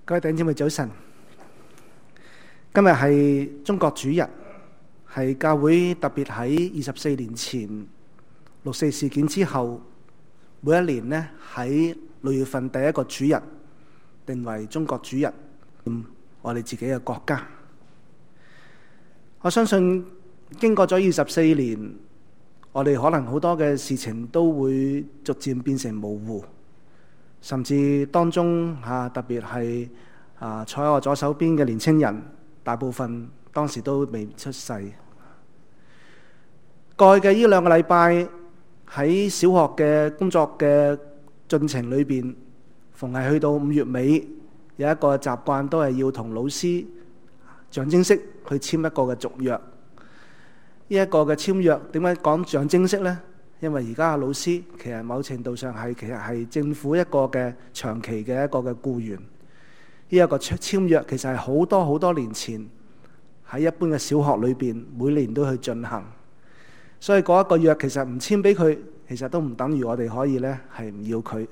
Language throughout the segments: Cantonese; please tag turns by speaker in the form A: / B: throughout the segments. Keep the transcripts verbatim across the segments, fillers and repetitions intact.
A: 各位弟兄姊妹早晨，今日係中國主日，係教會特別喺二十四年前六四事件之後，每一年呢喺六月份第一個主日定為中國主日，我哋自己嘅國家。我相信經過咗二十四年，我哋可能好多嘅事情都會逐漸變成模糊。甚至當中嚇，特別係啊坐喺我左手邊嘅年青人，大部分當時都未出世。過去嘅呢兩個禮拜喺小學嘅工作嘅進程裏邊，逢係去到五月尾，有一個習慣都係要同老師象徵式去簽一個嘅續約。呢一個嘅簽約點解講象徵式呢？因為而家嘅老師其實某程度上係其實係政府一個嘅長期嘅一個嘅僱員。呢一個簽約其實係好多好多年前喺一般嘅小學裏邊每年都去進行。所以嗰一個約其實唔簽俾佢，其實都唔等於我哋可以呢係唔要佢。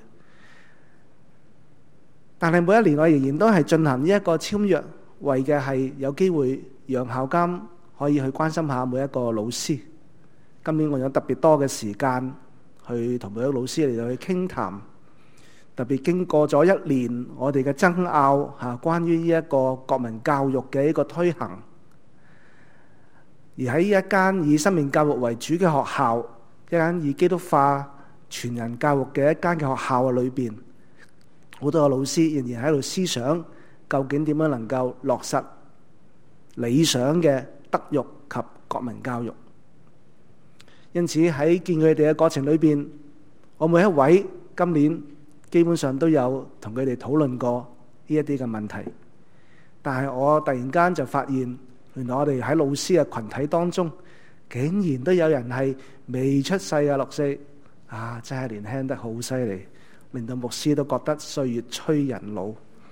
A: 但係每一年我仍然都係進行呢一個簽約，為嘅係有機會讓校監可以去關心下每一個老師。今年我有特別多嘅時間去同每一個老師嚟到去傾談，特別經過咗一年我哋嘅爭拗嚇，關於呢一個國民教育嘅一個推行，而喺一間以生命教育為主嘅學校，一間以基督化全人教育嘅一間嘅學校裏邊，好多個老師仍然喺度思想究竟點樣能夠落實理想嘅德育及國民教育。因此喺見佢哋嘅過程裏邊，我每一位今年基本上都有同佢哋討論過呢一啲嘅問題。但係我突然間就發現，原來我哋喺老師嘅群體當中，竟然都有人係未出世啊！六四啊，真係年輕得好犀利，令到牧師都覺得歲月催人老。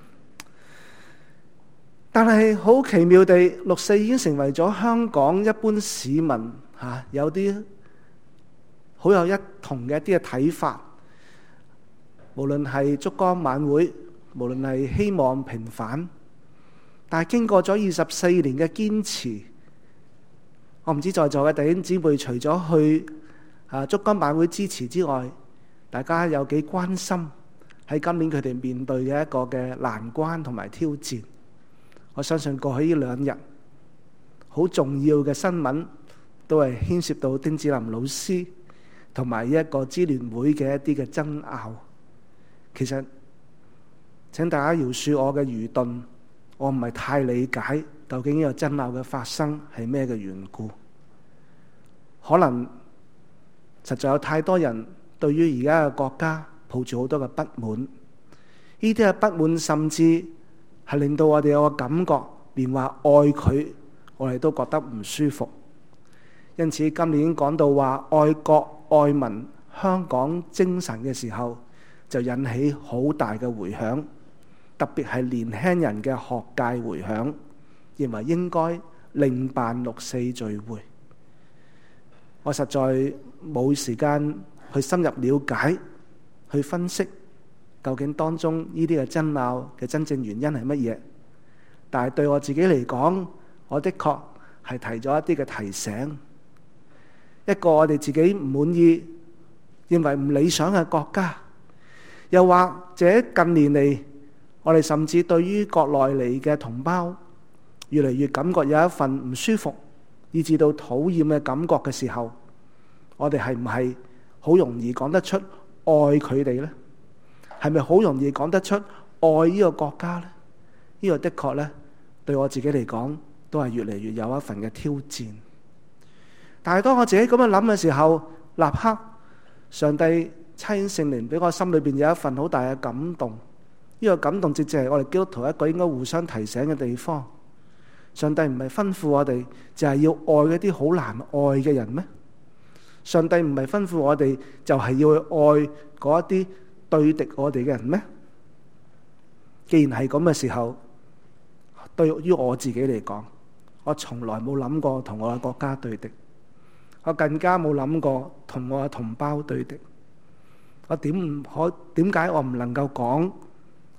A: 但係好奇妙地，六四已經成為咗香港一般市民嚇、啊、有啲好有一同嘅一啲嘅睇法，無論係燭光晚會，無論係希望平反，但係經過咗二十四年嘅堅持，我唔知在座嘅弟兄姊妹除咗去啊燭光晚會支持之外，大家有幾關心喺今年佢哋面對嘅一個嘅難關同埋挑戰。我相信過去呢兩日好重要嘅新聞都係牽涉到丁子霖老師同埋一個支聯會嘅一啲嘅爭拗。其實請大家饒恕我嘅愚鈍，我唔係太理解究竟呢個爭拗嘅發生係咩嘅緣故。可能實在有太多人對於而家嘅國家抱住好多嘅不滿，呢啲嘅不滿甚至係令到我哋有個感覺，連話愛佢我哋都覺得唔舒服。因此今年講到話愛國愛民香港精神嘅時候，就引起好大嘅回響，特別係年輕人嘅學界回響，認為應該另辦六四聚會。我實在冇時間去深入了解，去分析究竟當中呢啲嘅爭拗嘅真正原因係乜嘢。但係對我自己嚟講，我的確係提咗一啲嘅提醒。一個我哋自己唔滿意、認為唔理想嘅國家，又或者近年嚟，我哋甚至對於國內嚟嘅同胞，越嚟越感覺有一份唔舒服，以至到討厭嘅感覺嘅時候，我哋係唔係好容易講得出愛佢哋呢？係咪好容易講得出愛呢個國家呢？呢個的確呢，對我自己嚟講，都係越嚟越有一份嘅挑戰。但係當我自己咁樣諗嘅時候，立刻上帝差遣聖靈俾我心裏邊有一份好大嘅感動。呢個感動直接係我哋基督徒一個應該互相提醒嘅地方。上帝唔係吩咐我哋就係要愛一啲好難愛嘅人咩？上帝唔係吩咐我哋就係要去愛嗰一啲對敵我哋嘅人咩？既然係咁嘅時候，對於我自己嚟講，我從來冇諗過同我嘅國家對敵。我更加冇諗過同我嘅同胞對敵。我點唔可？點解我唔能夠講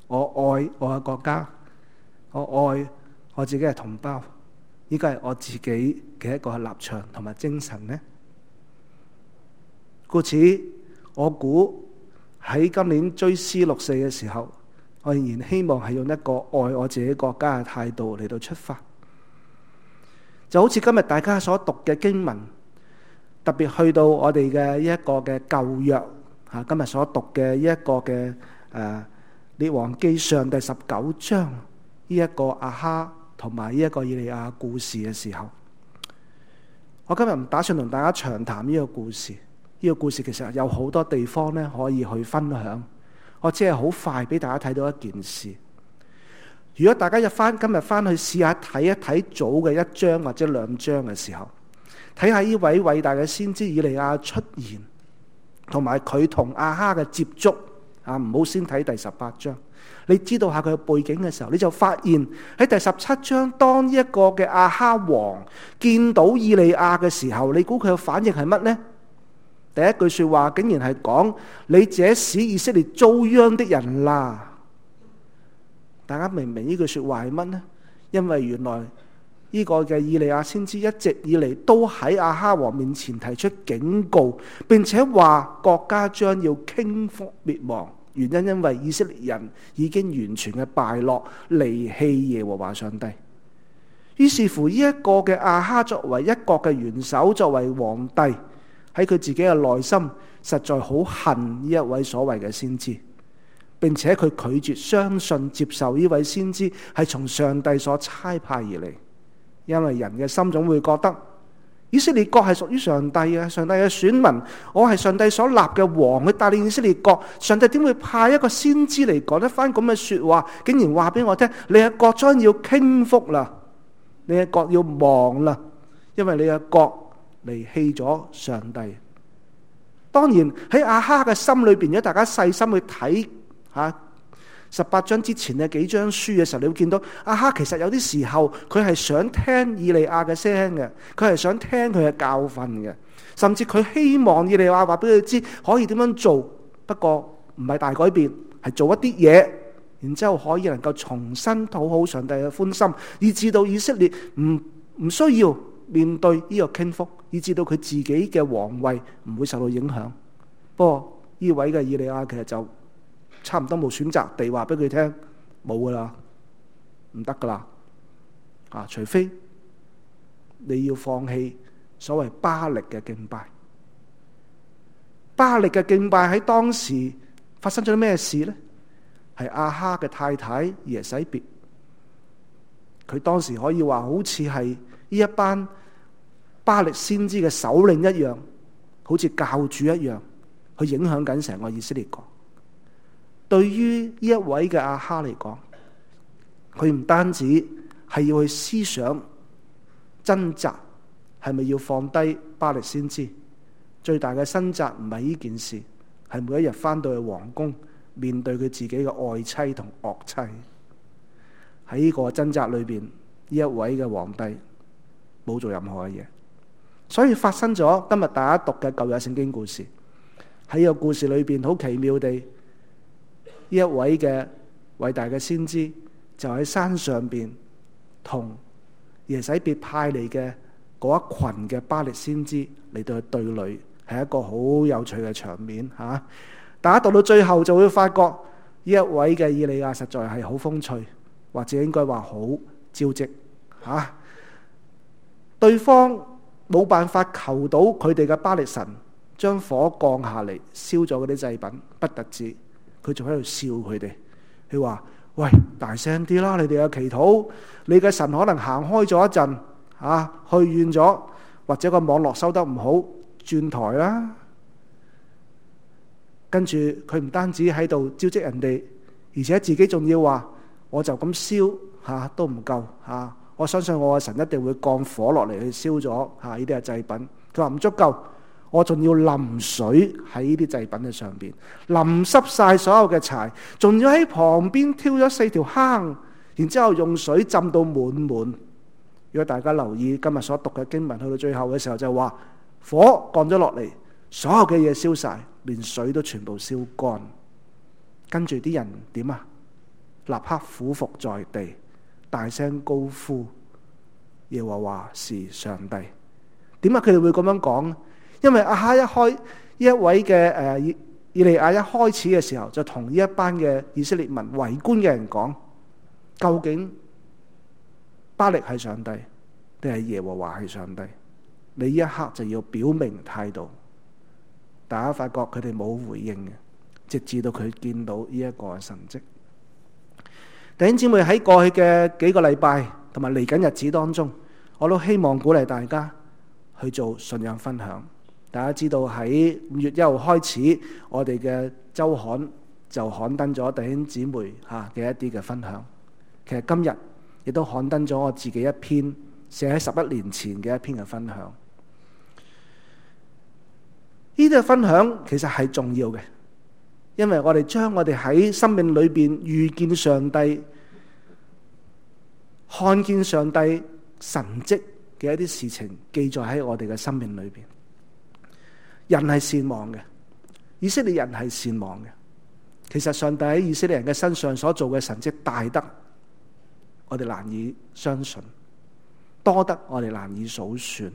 A: 我愛我嘅國家，我愛我自己嘅同胞，呢個係我自己嘅一個立場同埋精神呢？故此，我估喺今年追思六四嘅時候，我仍然希望係用一個愛我自己國家嘅態度嚟到出發。就好似今日大家所讀嘅經文，特別去到我哋嘅一個嘅舊約吓，今日所讀嘅一個嘅誒列王記上第十九章呢一個亞哈同埋呢一個以利亞故事嘅時候，我今日唔打算同大家長談呢個故事。呢個故事其實有好多地方咧可以去分享，我只係好快俾大家睇到一件事。如果大家入翻今日翻去試下睇一睇早嘅一章或者兩章嘅時候，睇下呢位偉大嘅先知以利亞出現，同埋佢同亞哈嘅接觸啊，唔好先睇第十八章。你知道下佢嘅背景嘅時候，你就發現喺第十七章，當呢一個嘅亞哈王見到以利亞嘅時候，你估佢嘅反應係乜呢？第一句說話竟然係講：你這使以色列遭殃的人啦！大家明唔明呢句說話係乜呢？因為原來呢個嘅以利亞先知一直以嚟都喺亞哈王面前提出警告，並且話國家將要傾覆滅亡，原因因為以色列人已經完全嘅敗落，離棄耶和華上帝。於是乎呢一個嘅亞哈作為一國嘅元首，作為皇帝，喺佢自己嘅內心實在好恨呢一位所謂嘅先知，並且佢拒絕相信接受呢位先知係從上帝所差派而嚟。因為人嘅心總會覺得以色列國係屬於上帝嘅，上帝嘅選民，我係上帝所立嘅王，去帶領以色列國，上帝點會派一個先知嚟講一番咁嘅說話，竟然話俾我聽，你嘅國將要傾覆啦，你嘅國要亡啦，因為你嘅國離棄咗上帝。當然喺亞哈嘅心裏邊，如果大家細心去睇吓十八章之前嘅幾章書嘅時候，你會見到亞哈其實有啲時候佢係想聽以利亞嘅聲嘅，佢係想聽佢嘅教訓嘅，甚至佢希望以利亞話俾佢知可以點樣做，不過唔係大改變，係做一啲嘢，然之後可以能夠重新討好上帝嘅歡心，以至到以色列唔唔需要面對呢個傾覆，以至到佢自己嘅皇位唔會受到影響。不過呢位嘅以利亞其實就差唔多冇選擇地話俾佢聽，冇噶啦，唔得噶啦，啊，除非你要放棄所謂巴力嘅敬拜。巴力嘅敬拜喺當時發生咗咩事呢？係亞哈嘅太太耶洗別，佢當時可以話好似係呢一班巴力先知嘅首領一樣，好似教主一樣，去影響緊成個以色列國。對於呢一位嘅亞哈嚟講，佢唔單止係要去思想掙扎，係咪要放低巴力先知？最大嘅掙扎唔係呢件事，係每一日翻到去皇宮，面對佢自己嘅愛妻同惡妻。喺呢個掙扎裏邊，呢一位嘅皇帝冇做任何嘅嘢，所以發生咗今日大家讀嘅舊約聖經故事。喺呢個故事裏邊，好奇妙地，呢一位嘅偉大嘅先知就喺山上邊同耶洗別派嚟嘅嗰一群嘅巴力先知嚟到去對壘，係一個好有趣嘅場面吓。大家讀到最後就會發覺呢一位嘅以利亞實在係好風趣，或者應該話好招積吓。對方冇辦法求到佢哋嘅巴力神將火降下嚟燒咗嗰啲祭品，不特止。佢仲喺度笑佢哋，佢話：喂，大聲啲啦！你哋嘅祈禱，你嘅神可能行開咗一陣，啊，去遠咗，或者個網絡收得唔好，轉台啦。跟住佢唔單止喺度招積人哋，而且自己仲要話：我就咁燒嚇都唔夠嚇，我相信我嘅神一定會降火落嚟去燒咗嚇呢啲嘅祭品。佢話唔足夠。我仲要淋水喺呢啲祭品嘅上邊，淋濕晒所有嘅柴，仲要喺旁邊挑咗四條坑，然之後用水浸到滿滿。如果大家留意今日所讀嘅經文，去到最後嘅時候就話火降咗落嚟，所有嘅嘢燒晒，連水都全部燒乾。跟住啲人點啊？ 立刻俯伏在地，大聲高呼耶和華是上帝。點解佢哋會咁樣講？因為亞哈一開呢一位嘅誒以以利亞一開始嘅時候，就同呢一班嘅以色列民圍觀嘅人講，究竟巴力係上帝定係耶和華係上帝？你呢一刻就要表明態度。大家發覺佢哋冇回應嘅，直至到佢見到呢一個神蹟。弟兄姊妹，喺過去嘅幾個禮拜同埋嚟緊日子當中，我都希望鼓勵大家去做信仰分享。大家知道喺五月一號開始，我哋嘅週刊就刊登咗弟兄姊妹嚇嘅一啲嘅分享。其實今日亦都刊登咗我自己一篇寫喺十一年前嘅一篇嘅分享。呢啲嘅分享其實係重要嘅，因為我哋將我哋喺生命裏邊遇見上帝、看見上帝神蹟嘅一啲事情記載喺我哋嘅生命裏邊。人係善忘嘅，以色列人係善忘嘅。其實上帝喺以色列人嘅身上所做嘅神蹟大得我哋難以相信，多得我哋難以數算。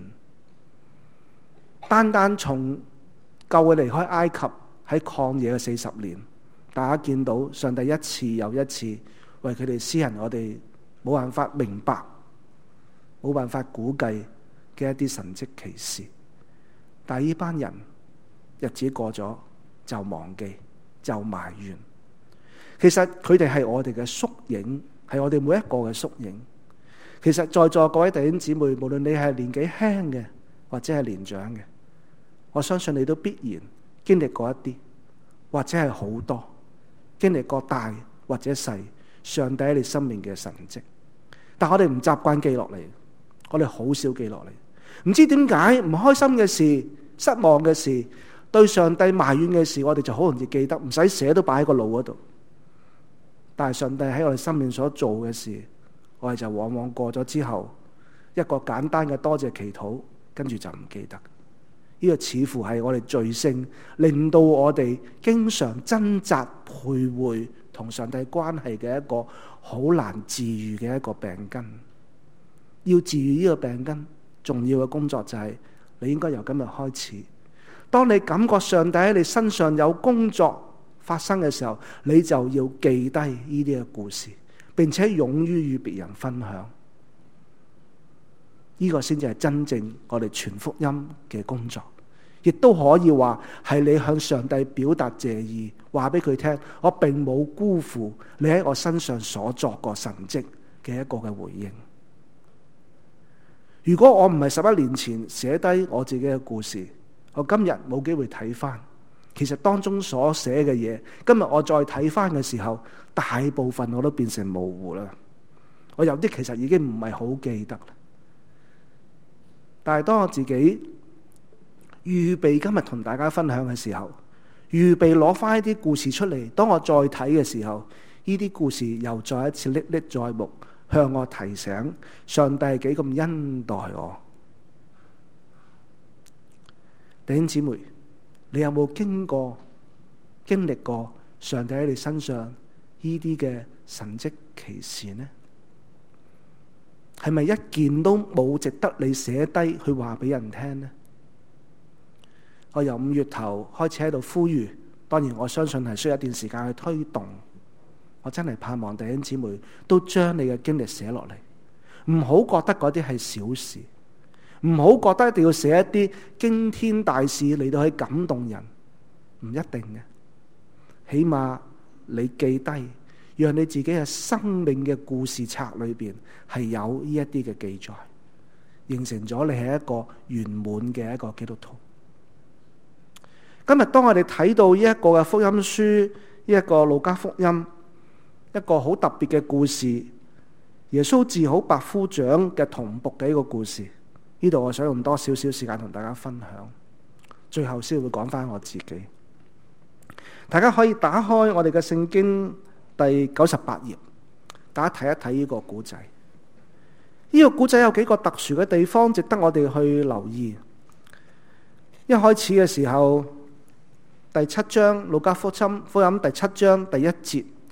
A: 單單從救佢離開埃及喺曠野嘅四十年，大家見到上帝一次又一次為佢哋施行我哋冇辦法明白、冇辦法估計嘅一啲神蹟奇事。但係呢班人日子過咗就忘記，就埋怨。其實佢哋係我哋嘅縮影，係我哋每一個嘅縮影。其實在座各位弟兄姊妹，無論你係年紀輕嘅或者係年長嘅，我相信你都必然經歷過一啲，或者係好多經歷過大或者細上帝喺你生命嘅神蹟。但我哋唔習慣記落嚟，我哋好少記落嚟。唔知點解唔開心嘅事、失望嘅事、對上帝埋怨嘅事，我哋就好容易記得，唔使寫都擺喺個腦嗰度。但係上帝喺我哋生命所做嘅事，我哋就往往過咗之後，一個簡單嘅多謝祈禱，跟住就唔記得。呢個似乎係我哋罪性，令到我哋經常掙扎徘徊同上帝關係嘅一個好難治癒嘅一個病根。要治癒呢個病根，重要嘅工作就係你應該由今日開始。當你感覺上帝喺你身上有工作發生嘅時候，你就要記低呢啲嘅故事，並且勇於與別人分享。呢個先至係真正我哋傳福音嘅工作，亦都可以話係你向上帝表達謝意，話俾佢聽，我並冇辜負你喺我身上所作過神蹟嘅一個嘅回應。如果我唔係十一年前寫低我自己嘅故事，我今日冇機會睇翻，其實當中所寫嘅嘢，今日我再睇翻嘅時候，大部分我都變成模糊啦。我有啲其實已經唔係好記得啦。但係當我自己預備今日同大家分享嘅時候，預備攞翻一啲故事出嚟，當我再睇嘅時候，呢啲故事又再一次歷歷在目，向我提醒上帝係幾咁恩待我。弟兄姊妹，你有冇經過經歷過上帝喺你身上呢啲嘅神蹟奇事呢？係咪一件都冇值得你寫低去話俾人聽呢？我由五月頭開始喺度呼籲，當然我相信係需要一段時間去推動。我真係盼望弟兄姊妹都將你嘅經歷寫落嚟，唔好覺得嗰啲係小事，唔好覺得一定要寫一啲驚天大事嚟到去感動人，唔一定嘅。起碼你記低，讓你自己嘅生命嘅故事冊裏邊係有呢一啲嘅記載，形成咗你係一個圓滿嘅一個基督徒。今日當我哋睇到呢一個嘅福音書，呢一個路加福音，一個好特別嘅故事，耶穌治好百夫長嘅童僕嘅一個故事。呢度我想用多少少時間同大家分享，最後先會講翻我自己。大家可以打開我哋嘅聖經第九十八頁，大家睇一睇呢個古仔。呢個古仔有幾個特殊嘅地方，值得我哋去留意。一開始嘅時候，第七章路加福音福音第七章第一節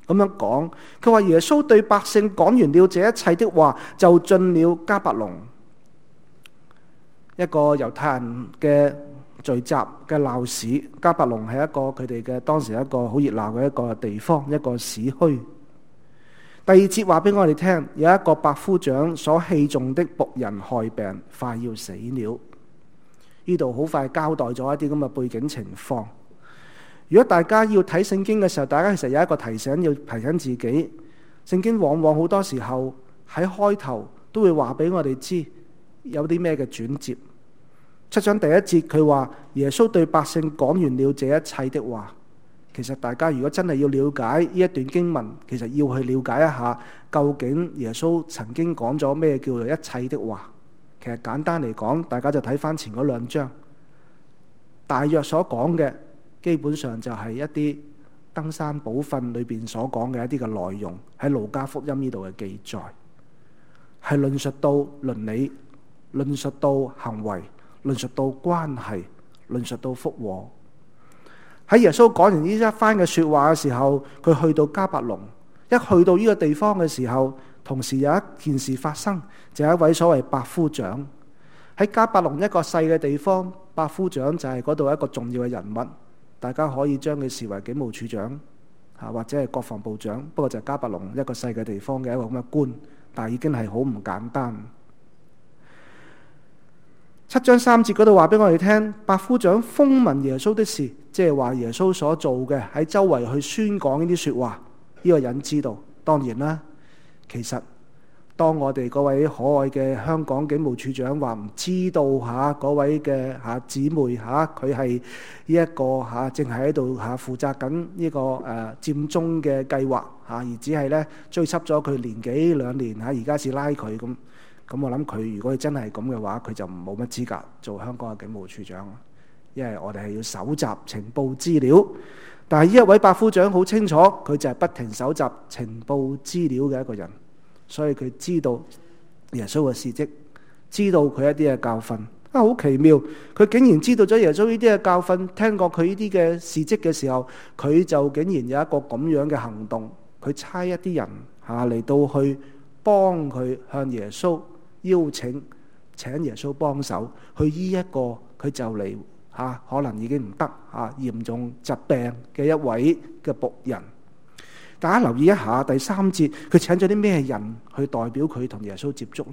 A: 咁樣講，佢話耶穌對百姓講完了這一切的話，就進了迦百農，一個猶太人嘅聚集嘅鬧市。迦百農係一個佢哋嘅當時一個好熱鬧嘅一個地方，一個市區。第二節話俾我哋聽，有一個百夫長所器重的僕人害病，快要死了。呢度好快交代咗一啲咁嘅背景情況。如果大家要睇聖經嘅時候，大家其實有一個提醒要提醒自己，聖經往往好多時候喺開頭都會話俾我哋知有啲咩嘅轉折。七章第一節佢話耶穌對百姓講完了這一切的話。其實大家如果真係要了解呢一段經文，其實要去了解一下究竟耶穌曾經講咗咩叫做一切的話。其實簡單嚟講，大家就睇翻前嗰兩章，大約所講嘅基本上就係一啲登山寶訓裏邊所講嘅一啲嘅內容，喺路加福音呢度嘅記載，係論述到倫理，論述到行為，論述到關係，論述到復和。喺耶穌講完呢一番嘅說話嘅時候，佢去到迦百農，一去到呢個地方嘅時候，同時有一件事發生，就係一位所謂百夫長喺迦百農一個細嘅地方，百夫長就係嗰度一個重要嘅人物，大家可以將佢視為警務處長啊，或者係國防部長，不過就係迦百農一個細嘅地方嘅一個咁嘅官，但係已經係好唔簡單。七章三節嗰度話俾我哋聽，百夫長風聞耶穌的事，即係話耶穌所做嘅喺周圍去宣講呢啲說話，呢個人知道。當然啦，其實當我哋嗰位可愛嘅香港警務處長話唔知道吓嗰位嘅吓姊妹吓佢係呢一個吓正係喺度吓負責緊呢個誒佔中嘅計劃吓，而只係咧追緝咗佢年幾兩年吓，而家先拉佢咁。咁我諗佢如果佢真係咁嘅話，佢就冇乜資格做香港嘅警務處長，因為我哋係要搜集情報資料。但係呢一位百夫長好清楚，佢就係不停搜集情報資料嘅一個人，所以佢知道耶穌嘅事蹟，知道佢一啲嘅教訓。啊，好奇妙！佢竟然知道咗耶穌呢啲嘅教訓，聽過佢呢啲嘅事蹟嘅時候，佢就竟然有一個咁樣嘅行動，佢差一啲人吓嚟到去幫佢向耶穌邀請，請耶穌幫手去醫一個佢就嚟吓可能已經唔得吓嚴重疾病嘅一位嘅僕人。大家留意一下第三節，佢請咗啲咩人去代表佢同耶穌接觸呢？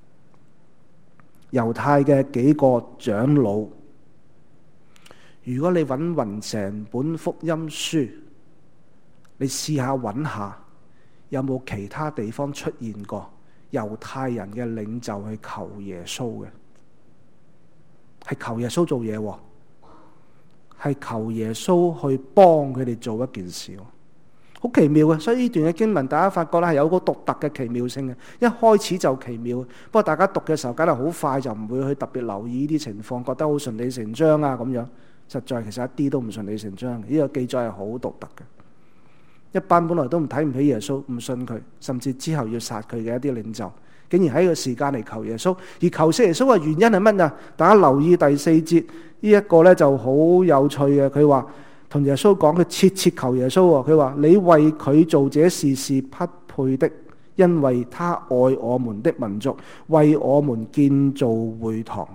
A: 猶太嘅幾個長老。如果你揾勻成本福音書，你試下揾下有冇其他地方出現過猶太人嘅領袖去求耶穌嘅，係求耶穌做嘢，係求耶穌去幫佢哋做一件事，好奇妙嘅。所以呢段嘅經文，大家發覺咧係有個獨特嘅奇妙性嘅。一開始就奇妙，不過大家讀嘅時候，梗係好快就唔會去特別留意呢啲情況，覺得好順理成章啊咁樣。實在其實一啲都唔順理成章嘅，呢個記載係好獨特嘅。一班本來都唔睇唔起耶穌，唔信佢，甚至之後要殺佢嘅一啲領袖，竟然喺個時間嚟求耶穌。而求死耶穌嘅原因係乜啊？大家留意第四節呢一個咧就好有趣嘅。佢話同耶穌講，佢切切求耶穌。佢話你為佢做這事是匹配的，因為他愛我們的民族，為我們建造會堂。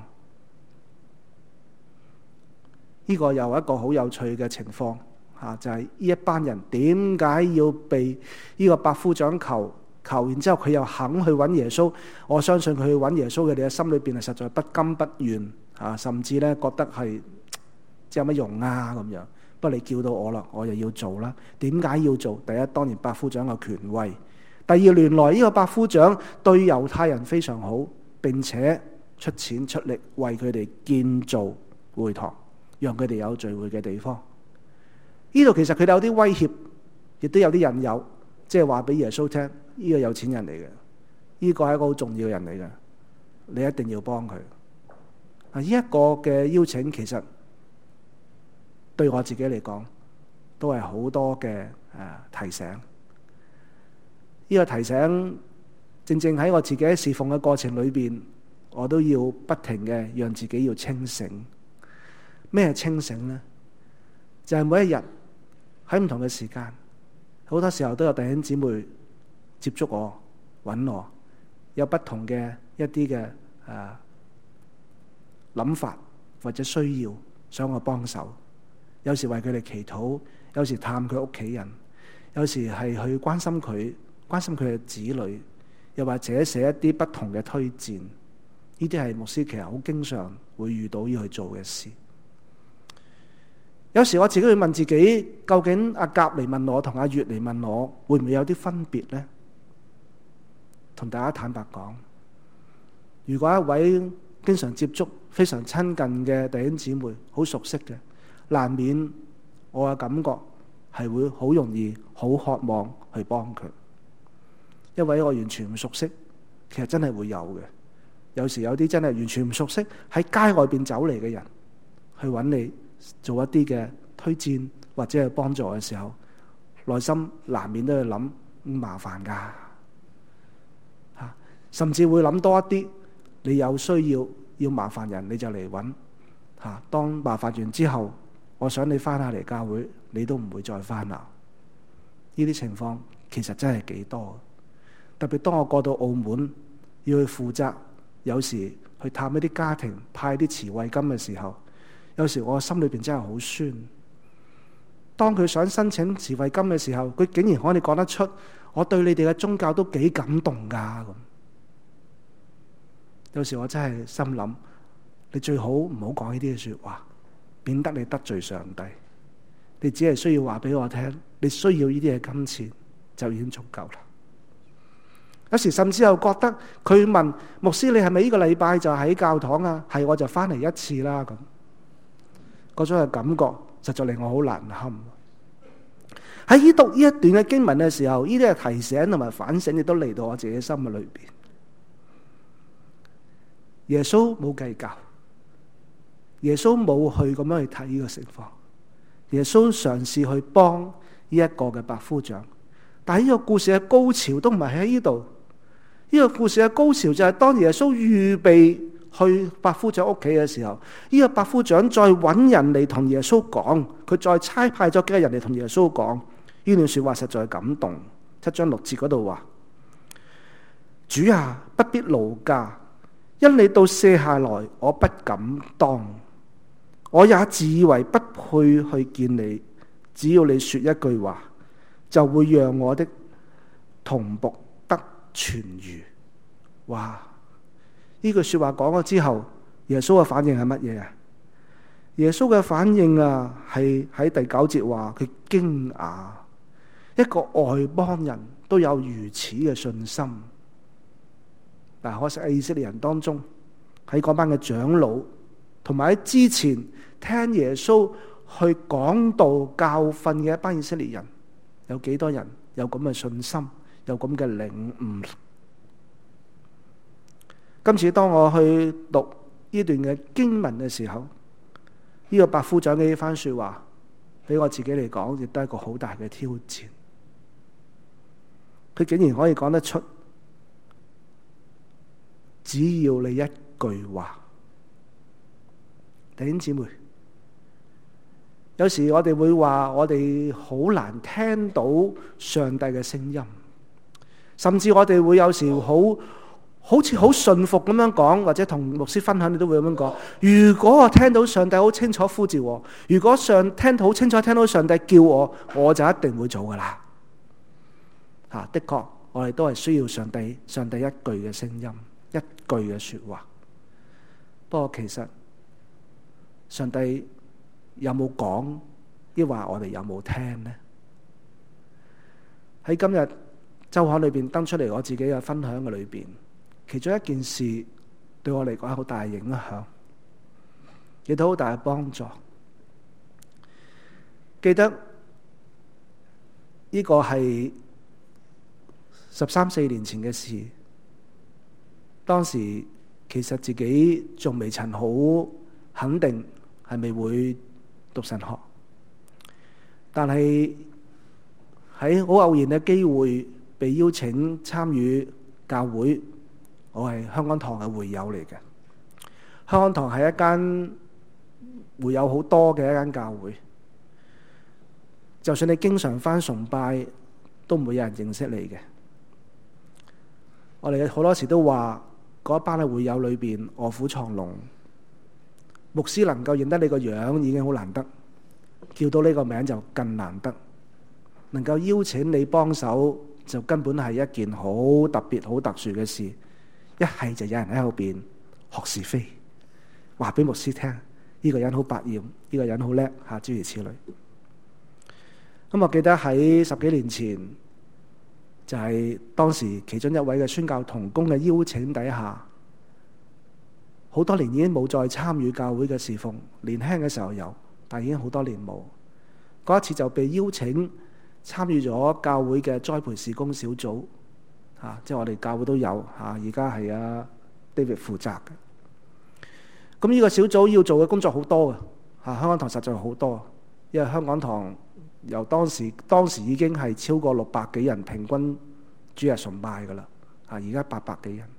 A: 呢個又一個好有趣嘅情況。啊！就係呢一班人點解要被呢個百夫長求求，然之後佢又肯去揾耶穌？我相信佢去揾耶穌嘅，你嘅心裏邊係實在不甘不願啊，甚至咧覺得係即係有乜用啊咁樣。不過你叫到我啦，我就要做啦。點解要做？第一，當然百夫長嘅權威；第二，原來呢個百夫長對猶太人非常好，並且出錢出力為佢哋建造會堂，讓佢哋有聚會嘅地方。呢度其實佢哋有啲威脅，亦都有啲引誘，即係話俾耶穌聽，呢個有錢人嚟嘅，呢個係一個好重要嘅人嚟嘅，你一定要幫佢。啊，呢一個嘅邀請其實對我自己嚟講，都係好多嘅誒提醒。呢個提醒正正喺我自己喺侍奉嘅過程裏邊，我都要不停嘅讓自己要清醒。咩係清醒呢？就係每一日喺唔同嘅時間， 好多時候都有弟兄姊妹接觸我、揾我，有不同嘅一啲嘅誒諗法或者需要，想我幫手。有時為佢哋祈禱，有時探佢屋企人，有時係去關心佢、關心佢嘅子女，又或者寫一啲不同嘅推薦。呢啲係牧師其實好經常會遇到要去做嘅事。有時我自己會問自己，究竟阿甲嚟問我同阿月嚟問我，會唔會有啲分別呢？同大家坦白講，如果一位經常接觸、非常親近嘅弟兄姊妹，好熟悉嘅，難免我嘅感覺係會好容易、好渴望去幫佢。一位我完全唔熟悉，其實真係會有嘅。有時有啲真係完全唔熟悉，喺街外邊走嚟嘅人去揾你做一啲嘅推薦或者係幫助嘅時候，內心難免都要諗麻煩噶吓，甚至會諗多一啲。你有需要要麻煩人，你就嚟揾吓。當麻煩完之後，我想你翻下嚟教會，你都唔會再翻啦。呢啲情況其實真係幾多，特別當我過到澳門要去負責。有時去探一啲家庭，派啲慈惠金嘅時候，有時我心裏邊真係好酸。當佢想申請慈惠金嘅時候，佢竟然可以講得出我對你哋嘅宗教都幾感動噶咁。有時我真係心諗，你最好唔好講呢啲嘅說話，免得你得罪上帝。你只係需要話俾我聽，你需要呢啲嘅金錢就已經足夠啦。有時甚至又覺得佢問牧師，你係咪呢個禮拜就喺教堂啊？係，我就翻嚟一次啦。咁嗰種嘅感覺實在令我好難堪。喺呢讀呢一段嘅經文嘅時候，呢啲嘅提醒同埋反省亦都嚟到我自己心嘅裏邊。耶穌冇計較，耶穌冇去咁樣去睇呢個情況。耶穌嘗試去幫呢一個嘅百夫長，但係呢個故事嘅高潮都唔係喺呢度。呢個故事嘅高潮就係當耶穌預備去百夫長屋企嘅時候，呢個百夫長再揾人嚟同耶穌講，佢再差派咗幾個人嚟同耶穌講。呢段說話實在感動。七章六節嗰度話：主啊，不必勞駕，因你到舍下來，我不敢當，我也自以為不配去見你。只要你說一句話，就會讓我的同僕得痊癒。哇！呢句說話講咗之後，耶穌嘅反應係乜嘢啊？耶穌嘅反應啊，係喺第九節話佢驚訝，一個外邦人都有如此嘅信心。但可惜喺以色列人當中，喺嗰班嘅長老，同埋喺之前聽耶穌去講道教訓嘅一班以色列人，有幾多人有咁嘅信心，有咁嘅領悟？今次當我去讀呢段嘅經文嘅時候，呢個百夫長嘅呢番說話，俾我自己嚟講，亦都係一個好大嘅挑戰。佢竟然可以講得出，只要你一句話。弟兄姊妹，有時我哋會話我哋好難聽到上帝嘅聲音，甚至我哋會有時好好似好順服咁樣講，或者同牧師分享，你都會咁樣講。如果我聽到上帝好清楚呼召我，如果上聽到好清楚聽到上帝叫我，我就一定會做噶啦。啊，的確，我哋都係需要上帝上帝一句嘅聲音，一句嘅說話。不過其實上帝有冇講，抑或我哋有冇聽呢？喺今日周刊裏邊登出嚟我自己嘅分享嘅裏邊，其中一件事對我嚟講係好大嘅影響，亦都好大嘅幫助。記得呢個係十三四年前嘅事，當時其實自己仲未曾好肯定係咪會讀神學，但係喺好偶然嘅機會被邀請參與教會。我係香港堂嘅會友嚟嘅。香港堂係一間會友好多嘅一間教會。就算你經常返崇拜， 都唔會有人認識你嘅。我哋好多時都話嗰一班嘅會友裏邊臥虎藏龍，牧師能夠認得你個樣已經好難得，叫到呢個名就更難得，能夠邀請你幫手就根本係一件好特別好特殊嘅事。一係就有人喺後邊學是非，話俾牧師聽呢個人好百厭，呢個人好叻吓，諸如此類。咁我記得喺十幾年前，就係當時其中一位嘅宣教同工嘅邀請底下，好多年已經冇再參與教會嘅侍奉。年輕嘅時候有，但已經好多年冇。嗰一次就被邀請參與咗教會嘅栽培事工小組，啊，即係我哋教會都有啊。而家係阿 David 負責嘅。咁呢個小組要做嘅工作好多嘅，啊，香港堂實在好多，因為香港堂由當時當時已經係超過六百幾人平均主日崇拜噶啦，啊，而家八百幾人。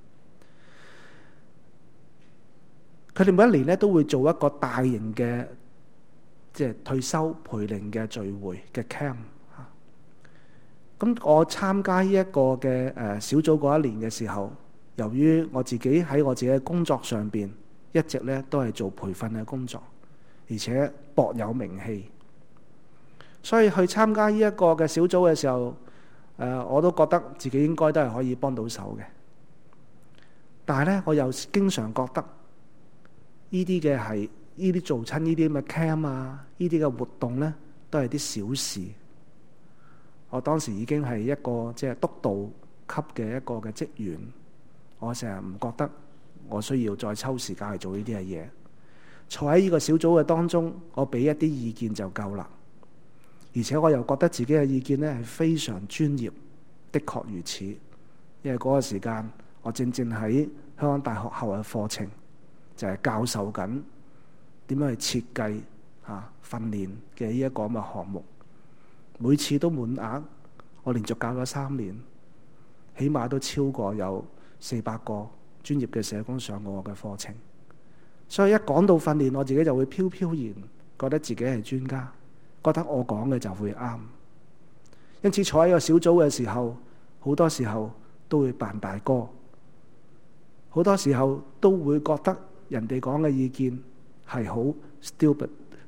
A: 佢哋每一年咧都會做一個大型嘅即係退休培靈嘅聚會嘅 camp。咁我參加呢一個嘅誒小組嗰一年嘅時候，由於我自己喺我自己嘅工作上邊一直咧都係做培訓嘅工作，而且薄有名氣，所以去參加呢一個嘅小組嘅時候，誒我都覺得自己應該都係可以幫到手嘅。但係咧，我又經常覺得呢啲嘅係呢啲做親呢啲咁嘅 camp 啊，呢啲嘅活動咧，都係啲小事。我當時已經係一個即係督導級嘅一個嘅職員，我成日唔覺得我需要再抽時間去做呢啲嘅嘢。坐喺呢個小組嘅當中，我俾一啲意見就夠啦。而且我又覺得自己嘅意見咧係非常專業，的確如此。因為嗰個時間我正正喺香港大學後嘅課程，就係教授緊點樣去設計啊訓練嘅呢一個咁嘅項目。每次都滿額，我連續教咗三年，起碼都超過有四百個專業嘅社工上過我嘅課程。所以一講到訓練，我自己就會飄飄然，覺得自己係專家，覺得我講嘅就會啱。因此坐喺個小組嘅時候，好多時候都會扮大哥，好多時候都會覺得人哋講嘅意見係好 stupid。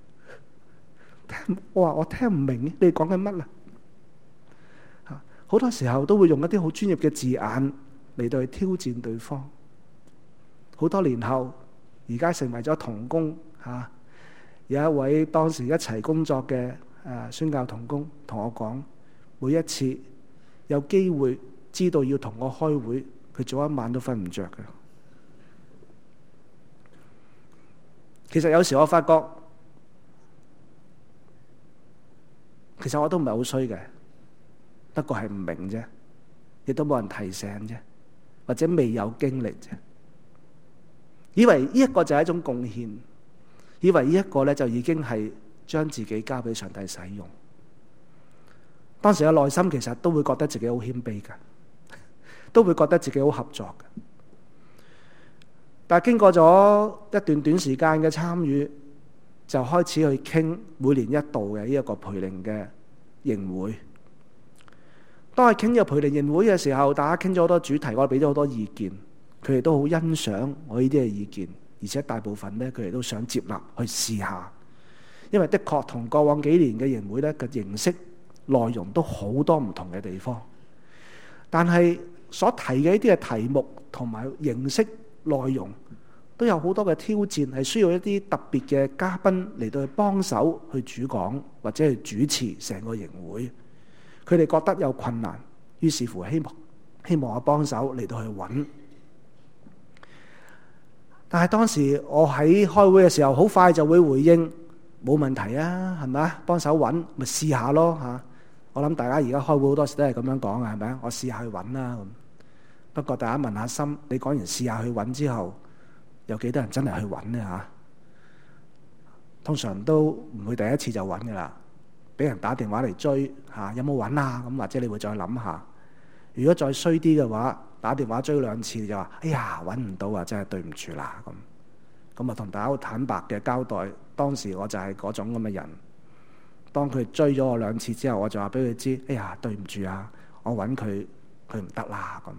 A: 我話我聽唔明你講緊乜啦？好多時候都會用一啲好專業嘅字眼嚟到去挑戰對方。好多年後，而家成為咗同工吓，有一位當時一齊工作嘅誒宣教同工同我講，每一次有機會知道要同我開會，佢早一晚都瞓唔着嘅。其實有時我發覺。其實我都唔係好衰嘅，不過係唔明啫，亦都冇人提醒啫，或者未有經歷啫。以為呢一個就係一種貢獻，以為呢一個咧就已經係將自己交俾上帝使用。當時嘅內心其實都會覺得自己好謙卑嘅，都會覺得自己好合作嘅。但係經過咗一段短時間嘅參與，就開始去傾每年一度嘅呢一個培靈嘅營會。當係傾呢個培靈營會嘅時候，大家傾咗好多主題，我哋俾咗好多意見，佢哋都好欣賞我呢啲嘅意見，而且大部分呢，佢哋都想接納去試下。因為的確同過往幾年嘅營會呢嘅形式內容都好多唔同嘅地方，但係所提嘅呢啲嘅題目同埋形式內容，都有好多嘅挑戰，係需要一啲特別嘅嘉賓嚟到去幫手去主講或者去主持成個營會。佢哋覺得有困難，於是乎希望希望我幫手嚟到去揾。但係當時我喺開會嘅時候，好快就會回應，冇問題啊，係咪啊？幫手揾咪試下咯嚇。我諗大家而家開會好多時都係咁樣講啊，係咪啊？我試下去揾啦咁。不過大家問下心，你講完試下去揾之後，有幾多人真係去揾呢？嚇？通常都唔會第一次就揾噶啦，俾人打電話嚟追嚇，有冇揾啊？咁或者你會再諗下。如果再衰啲嘅話，打電話追兩次就話：哎呀，揾唔到啊，真係對唔住啦咁。咁啊，同大家好坦白嘅交代，當時我就係嗰種咁嘅人。 當佢追咗我兩次之後，我就話俾佢知，哎呀，對唔住啊，我揾佢，佢唔得啦咁。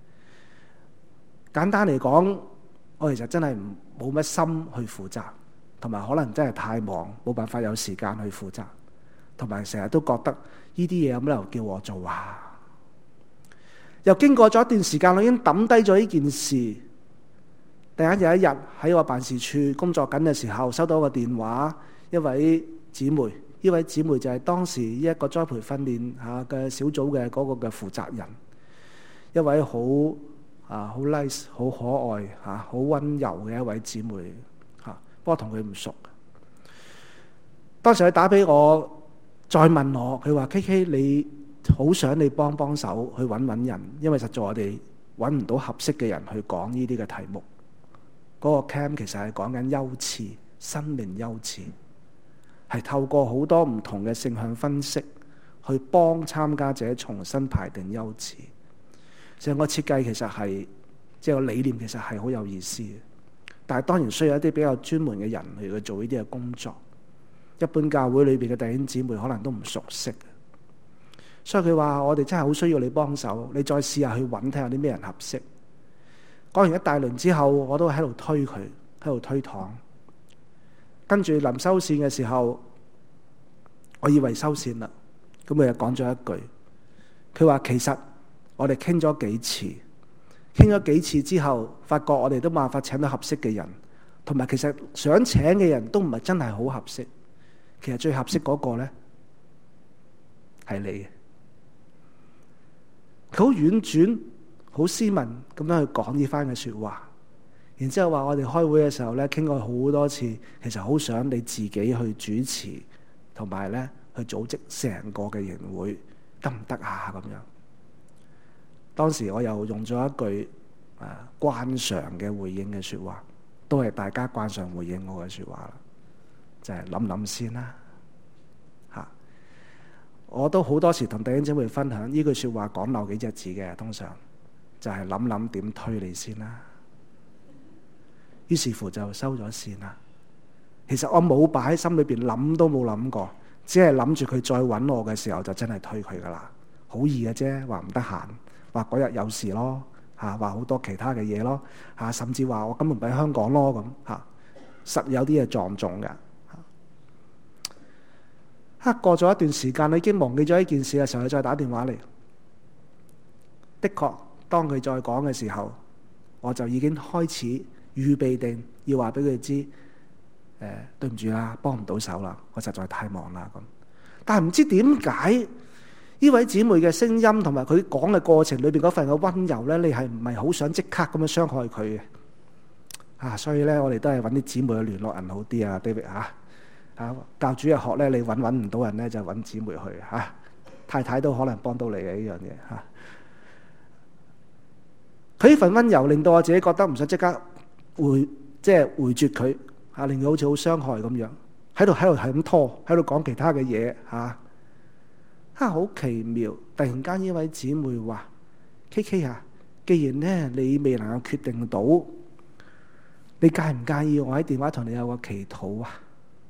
A: 簡單嚟講，我其實真係唔冇乜心去負責，同埋可能真係太忙，冇辦法有時間去負責，同埋成日都覺得呢啲嘢有乜理由叫我做啊？又經過咗一段時間，我已經抌低咗呢件事。突然間有一日喺我辦事處工作緊嘅時候，收到個電話，一位姊妹，呢位姊妹就係當時一個栽培訓練嚇嘅小組嘅嗰個嘅負責人，一位好啊好 nice、好可愛嚇、好溫柔嘅一位姊妹嚇，不過同佢唔熟。當時佢打俾我，再問我，佢話 K K 你好想你幫幫手去揾揾人，因為實在我哋揾唔到合適嘅人去講呢啲嘅題目。嗰個 camp 其實係講緊優次、生命優次，係透過好多唔同嘅性向分析，去幫參加者重新排定優次。成個設計其實係即係個理念，其實係好有意思嘅。但係當然需要一啲比較專門嘅人去去做呢啲嘅工作。一般教會裏邊嘅弟兄姊妹可能都唔熟悉，所以佢話我哋真係好需要你幫手，你再試下去揾睇下有啲咩人合適。講完一大輪之後，我都喺度推佢，喺度推搪。跟住臨收線嘅時候，我以為收線啦，咁佢又講咗一句，佢話其實我哋傾咗幾次，傾咗幾次之後，發覺我哋都冇辦法請到合適嘅人，同埋其實想請嘅人都唔係真係好合適。其實最合適嗰個呢，係你。佢好婉轉、好斯文咁樣去講呢番嘅說話，然之後話我哋開會嘅時候呢，傾過好多次，其實好想你自己去主持，同埋呢去組織成個嘅營會，得唔得啊？咁樣，當時我又用咗一句誒慣常嘅回應嘅說話，都係大家慣常回應我嘅說話啦。就係諗諗先啦，吓！我都好多時同弟兄姊妹分享呢句說話，講漏幾隻字嘅，通常就係諗諗點推你先啦。於是乎就收咗線啦。其實我冇擺喺心裏邊，諗都冇諗過，只係諗住佢再搵我嘅時候就真係推佢噶啦，好易嘅啫，話唔得閒，話嗰日有事咯，吓，話好多其他嘅嘢咯，吓，甚至話我根本唔喺香港咯，咁吓，實有啲嘢撞中嘅。啊，過咗一段時間，你已經忘記咗呢件事嘅時候，佢再打電話嚟。的確，當佢再講嘅時候，我就已經開始預備定要話俾佢知，誒、呃，對唔住啦，幫唔到手啦，我實在太忙啦咁。但係唔知點解呢位姊妹嘅聲音同埋佢講嘅過程裏邊嗰份嘅溫柔咧，你係唔係好想即刻咁樣傷害佢嘅？啊，所以咧，我哋都係揾啲姊妹嘅聯絡人好啲啊 ，David 嚇。啊、教主日學咧，你揾揾唔到人咧，就揾姊妹去嚇、啊。太太都可能幫到你嘅呢樣嘢嚇。佢、啊、呢份溫柔令到我自己覺得唔想即刻回，即係回絕佢嚇、啊，令佢好似好傷害咁樣，喺度喺度係咁拖，喺度講其他嘅嘢嚇。啊，好奇妙！突然間呢位姊妹話：K K 啊，既然咧你未能夠決定到，你介唔介意我喺電話同你有個祈禱啊？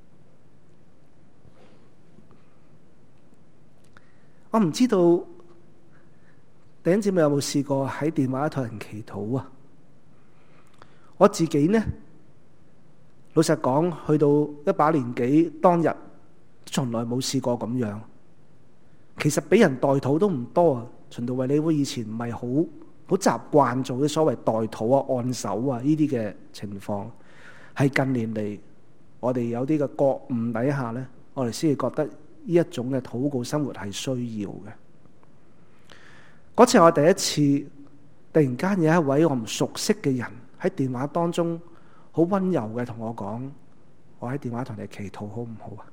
A: 我唔知道弟兄姊妹有冇試過喺電話同人祈禱啊？我自己呢，老實講，去到一把年紀當日，從來冇試過咁樣。其實俾人代禱都唔多啊。循道衛理會以前唔係好好習慣做啲所謂代禱啊、按手啊呢啲嘅情況，係近年嚟我哋有啲嘅覺悟底下呢，我哋先至覺得呢一種嘅禱告生活係需要嘅。嗰次我第一次突然間有一位我唔熟悉嘅人喺電話當中好溫柔嘅同我講：我喺電話同你祈禱好唔好啊？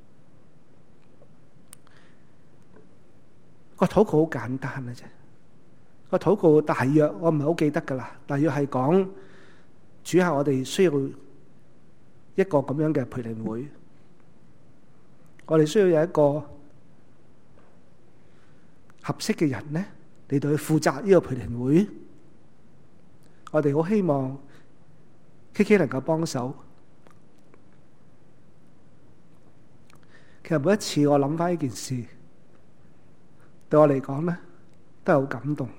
A: 個禱告好簡單嘅啫，個禱告大約我唔係好記得噶啦，大約係講主下我哋需要一個咁樣嘅培靈會。我哋需要有一個合適嘅人呢，嚟到去負責呢個培靈會。我哋好希望 K K 能夠幫手。其其實每一次我諗翻呢件事，對我嚟講咧，都係好感動嘅。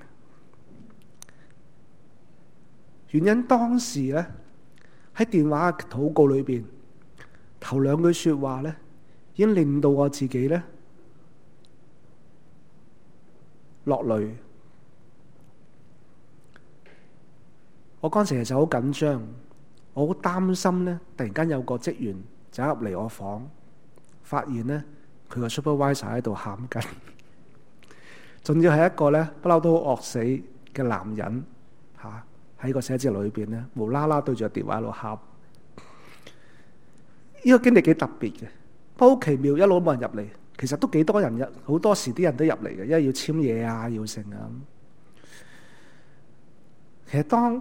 A: 原因當時咧喺電話嘅禱告裏邊，頭兩句說話咧，已經令到我自己咧落淚。我嗰陣時其實好緊張，我好擔心咧，突然間有個職員走入嚟我房，發現咧佢個 supervisor 喺度喊緊，仲要係一個咧不嬲都好惡死嘅男人嚇，喺個寫字樓裏邊咧無啦啦對住個電話喺度喊。呢個經歷幾特別嘅，不過好奇妙，一路都冇人入嚟。其實都幾多人入，好多時啲人都入嚟嘅，因為要簽嘢啊，要成啊。其實當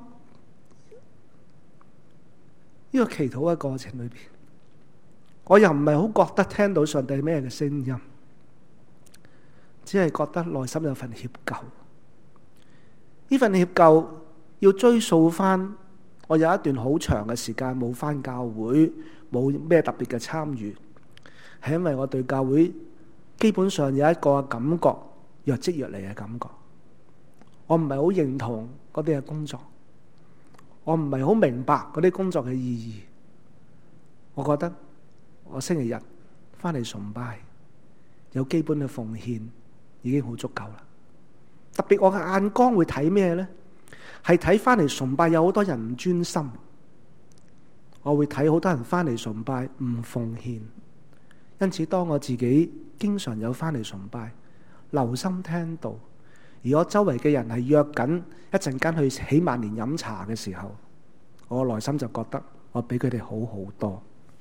A: 呢個祈禱嘅過程裏邊，我又唔係好覺得聽到上帝咩嘅聲音，只係覺得內心有份歉疚。呢份歉疚要追溯翻，我有一段好長嘅時間冇翻教會，冇咩特別嘅參與，係因為我對教會基本上有一個感覺，若即若離嘅感覺。我唔係好認同嗰啲嘅工作，我唔係好明白嗰啲工作嘅意義。我覺得我星期日翻嚟崇拜，有基本嘅奉獻已經好足夠啦。特別我嘅眼光會睇咩呢？係睇翻嚟崇拜有好多人唔專心，我會睇好多人翻嚟崇拜唔奉獻。因此當我自己經常有翻嚟崇拜，留心聽到，而我周圍嘅人係約緊一陣間去喜萬年飲茶嘅時候，我內心就覺得我比佢哋好好多。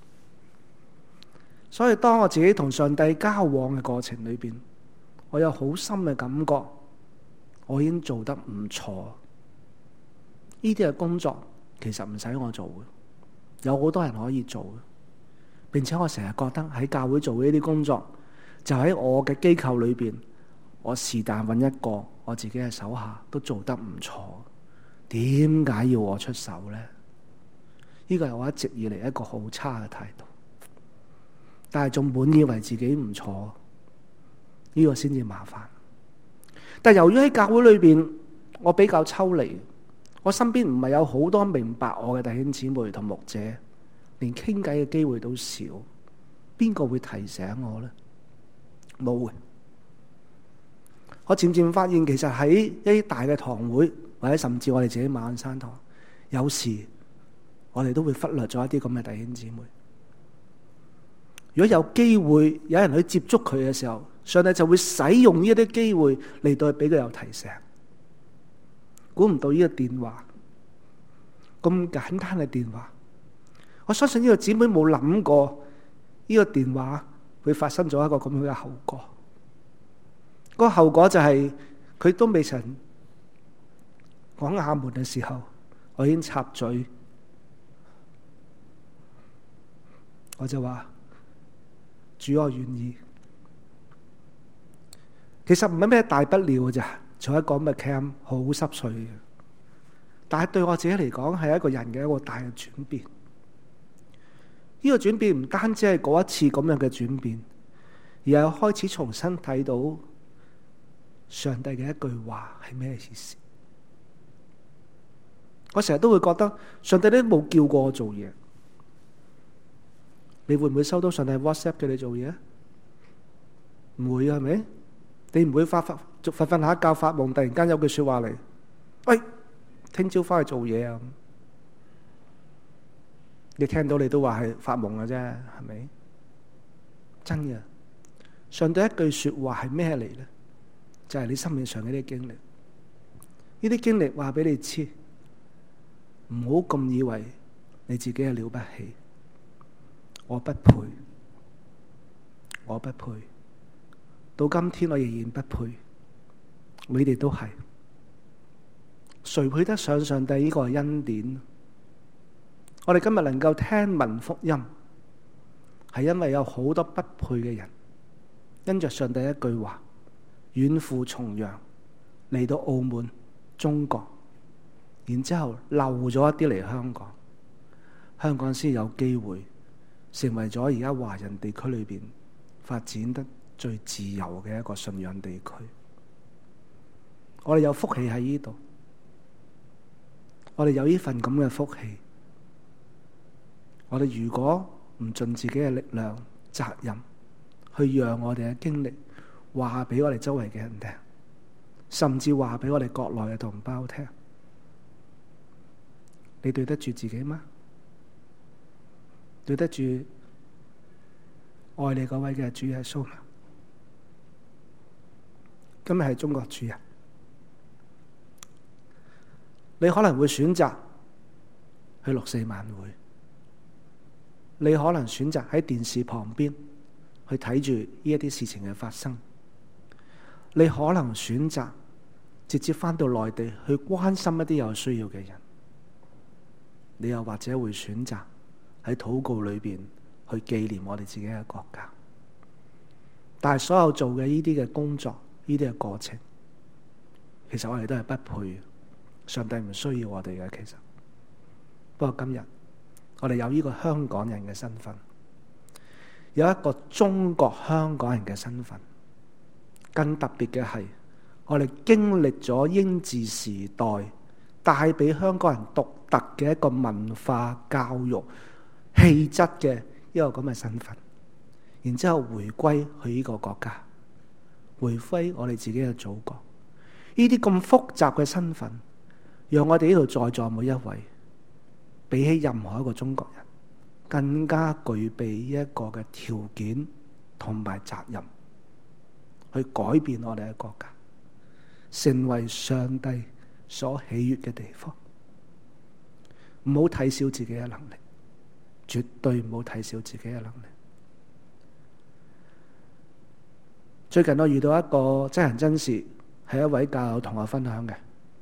A: 所以當我自己同上帝交往嘅過程裏邊，我有好深嘅感覺，我已經做得唔錯。呢啲嘅工作其實唔使我做嘅，有好多人可以做嘅。並且我成日覺得喺教會做呢啲工作，就喺我嘅機構裏邊，我是但揾一個我自己嘅手下都做得唔錯。點解要我出手呢？呢個係我一直以嚟一個好差嘅態度。但係仲滿以為自己唔錯，呢個先至麻煩。但係由於喺教會裏邊，我比較抽離，我身邊唔係有好多明白我嘅弟兄姊妹同牧者，連傾偈嘅機會都少。邊個會提醒我呢？冇嘅。我漸漸發現，其實喺一啲大嘅堂會，或者甚至我哋自己馬鞍山堂，有時我哋都會忽略咗一啲咁嘅弟兄姊妹。如果有機會有人去接觸佢嘅時候，上帝就會使用呢一啲機會嚟到俾佢有提醒。估唔到呢個電話咁簡單嘅電話，我相信呢個姊妹冇諗過呢個電話會發生咗一個咁樣嘅後果。嗰個後果就係佢都未曾講阿門嘅時候，我已經插嘴，我就話：主，我願意。其實唔係咩大不了嘅咋，做一個咁嘅 cam 好濕碎嘅。但係對我自己嚟講，係一個人嘅一個大嘅轉變。呢個轉變唔單止係嗰一次咁樣嘅轉變，而係開始重新睇到上帝嘅一句話係咩意思。我成日都會覺得上帝都冇叫過我做嘢。你會唔會收到上帝 WhatsApp 叫你做嘢？唔會係咪？你唔會發發瞓瞓下覺發夢，突然間有句說話嚟，喂，聽朝翻去做嘢啊！你聽到你都話係發夢嘅啫，係咪？真嘅，上帝一句說話係咩嚟咧？就係你生命上嘅啲經歷。呢啲經歷話俾你知，唔好咁以為你自己係了不起。我不配，我不配。到今天我仍然不配，你哋都係。誰配得上上帝呢個恩典？我哋今日能夠聽聞福音，係因為有好多不配嘅人，因着上帝一句話，遠赴重洋嚟到澳門、中國，然之後漏咗一啲嚟香港，香港先有機會成為咗而家華人地區裏邊發展得最自由嘅一個信仰地區。我哋有福氣喺呢度，我哋有呢份咁嘅福氣。我哋如果唔盡自己嘅力量、責任，去讓我哋嘅經歷話俾我哋周圍嘅人聽，甚至話俾我哋國內嘅同胞聽，你對得住自己嗎？對得住愛你嗰位嘅主耶穌嗎？今日係中國主日，你可能會選擇去六四晚會，你可能選擇喺電視旁邊去睇住呢一啲事情嘅發生，你可能選擇直接返到內地去關心一啲有需要嘅人，你又或者會選擇喺禱告裏邊去紀念我哋自己嘅國家。但係所有做嘅呢啲嘅工作，呢啲嘅過程，其實我哋都係不配嘅。上帝唔需要我哋嘅，其實。不過今日我哋有呢個香港人嘅身份，有一個中國香港人嘅身份。更特別嘅係，我哋經歷咗英治時代帶俾香港人獨特嘅一個文化、教育、氣質嘅一個咁嘅身份，然之後回歸去呢個國家，回歸我哋自己嘅祖國。呢啲咁複雜嘅身份，讓我哋呢度在座每一位，比起任何一個中國人，更加具備一個嘅條件同埋責任，去改變我哋嘅國家，成為上帝所喜悅嘅地方。唔好睇小自己嘅能力，絕對唔好睇小自己嘅能力。最近我遇到一個真人真事，係一位教友同我分享嘅。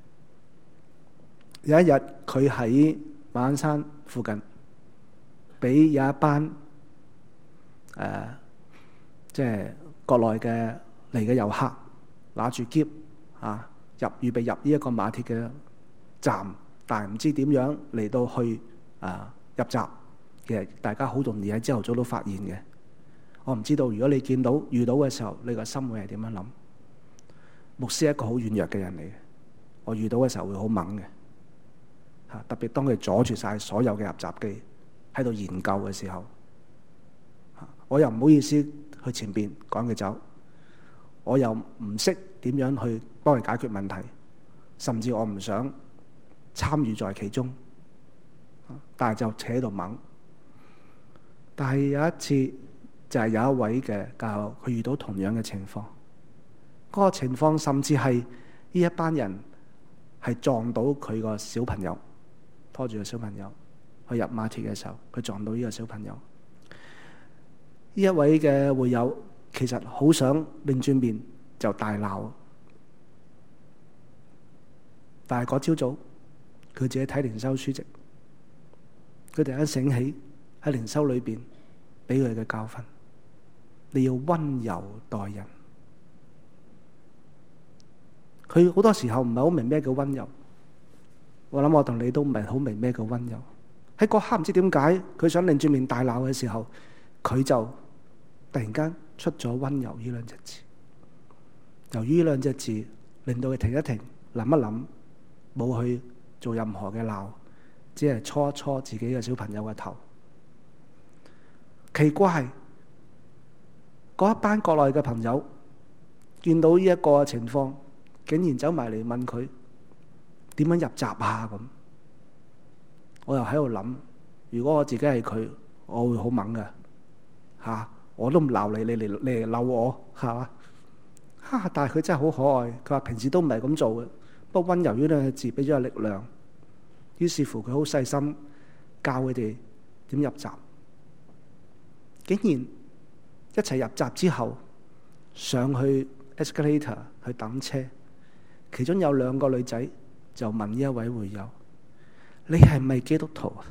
A: 有一日佢喺馬鞍山附近，俾有一班誒、呃，即係國內嘅嚟嘅遊客拿住篋啊，入預備入呢一個馬鐵嘅站，但係唔知點樣嚟到去啊入閘。其實大家好容易喺朝頭早都發現嘅。我唔知道如果你見到遇到嘅時候，你個心會係點樣諗？牧師係一個好軟弱嘅人嚟嘅，我遇到嘅時候會好猛嘅嚇，特別當佢阻住晒所有嘅入閘機喺度研究嘅時候，我又唔好意思去前邊趕佢走，我又唔識點樣去幫佢解決問題，甚至我唔想參與在其中，但係就扯喺度猛。但係有一次就係有一位嘅教友，佢遇到同樣嘅情況，嗰個情況甚至係呢一班人係撞到佢個小朋友，拖住個小朋友去入馬鐵嘅時候，佢撞到呢個小朋友。呢一位嘅會友其實好想擰轉面就大鬧，但係嗰朝早佢自己睇靈修書籍，佢突然間醒起喺靈修裏邊俾佢嘅教訓，你要溫柔待人。佢好多時候唔係好明咩叫溫柔，我諗我同你都唔係好明咩叫溫柔。喺嗰刻唔知點解佢想擰轉面大鬧嘅時候，佢就突然間出咗溫柔呢兩隻字。由於呢兩隻字令到佢停一停，諗一諗，冇去做任何嘅鬧，只係搓一搓自己嘅小朋友嘅頭。奇怪，嗰一班國內嘅朋友見到呢一個情況，竟然走埋嚟問佢點樣入閘啊咁。我又喺度諗，如果我自己係佢，我會好猛㗎吓，我都唔鬧你，你嚟你嚟鬧我係嘛？哈！但係佢真係好可愛，佢話平時都唔係咁做嘅，不過溫柔呢兩個字俾咗個力量，於是乎佢好細心教佢哋點入閘。竟然一齊入閘之後，上去 escalator 去等車，其中有兩個女仔就問呢一位會友：你係咪基督徒啊？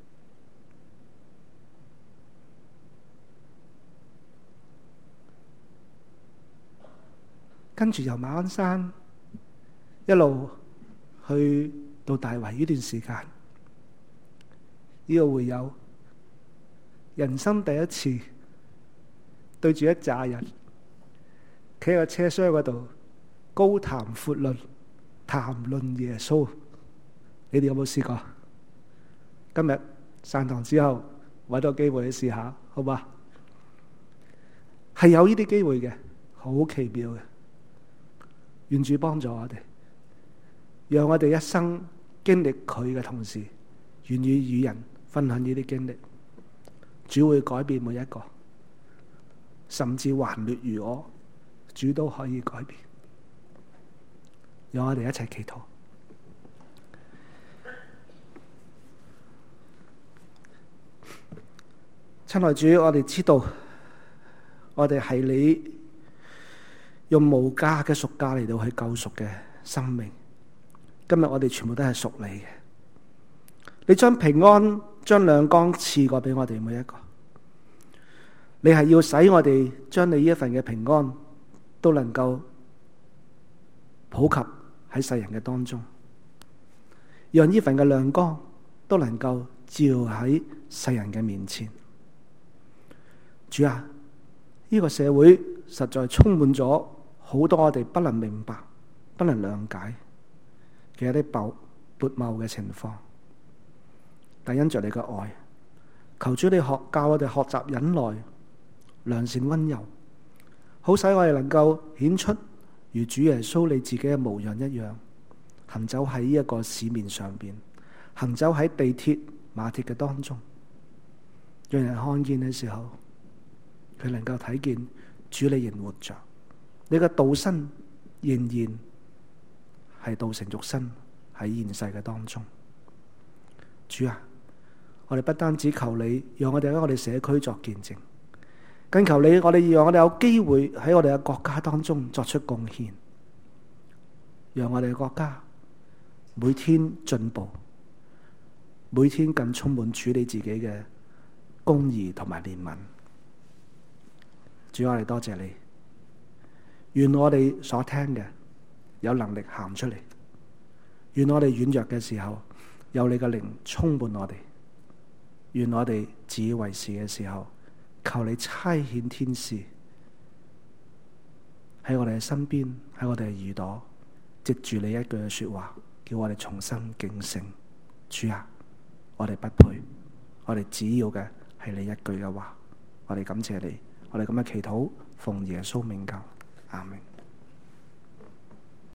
A: 跟住由馬鞍山一路去到大圍呢段時間，呢個會友人生第一次對住一紮人，企喺個車廂嗰度高談闊論，談論耶穌。你哋有冇試過？今日散堂之後搵到機會去試下，好嘛？係有呢啲機會嘅，好奇妙嘅。願主幫助我哋，讓我哋一生經歷佢嘅同時，願意與人分享呢啲經歷。主會改變每一個，甚至頑劣如我，主都可以改變。讓我哋一齊祈禱。親愛主，我哋知道，我哋係你用無價嘅贖價嚟到去救贖嘅生命。今日我哋全部都係屬你嘅，你將平安、將亮光賜過俾我哋每一個。你係要使我哋將你呢一份嘅平安都能夠普及喺世人嘅當中，讓呢份嘅亮光都能夠照喺世人嘅面前。主啊，呢個社會實在充滿咗好多我哋不能明白、不能諒解嘅一啲悖悖謬嘅情況。但因着你嘅愛，求主你學教我哋學習忍耐、良善、溫柔，好使我哋能夠顯出如主耶穌你自己嘅模樣一樣，行走喺呢一個市面上邊，行走喺地鐵、馬鐵嘅當中，讓人看見嘅時候，佢能夠睇見主你仍活着，你嘅道身仍然係道成肉身喺現世嘅當中。主啊，我哋不單止求你讓我哋喺我哋社區作見證，更求你我哋讓我哋有機會喺我哋嘅國家當中作出貢獻，讓我哋嘅國家每天進步，每天更充滿主你自己嘅公義同埋憐憫。主，我哋多謝你，願我哋所聽嘅有能力行出嚟，願我哋軟弱嘅時候有你嘅靈充滿我哋，願我哋自以為是嘅時候，求你差遣天使喺我哋嘅身邊，喺我哋嘅耳朵，藉住你一句嘅說話，叫我哋重新警醒。主啊，我哋不配，我哋只要嘅係你一句嘅話。我哋感謝你，我哋咁嘅祈禱，奉耶穌名求，阿們。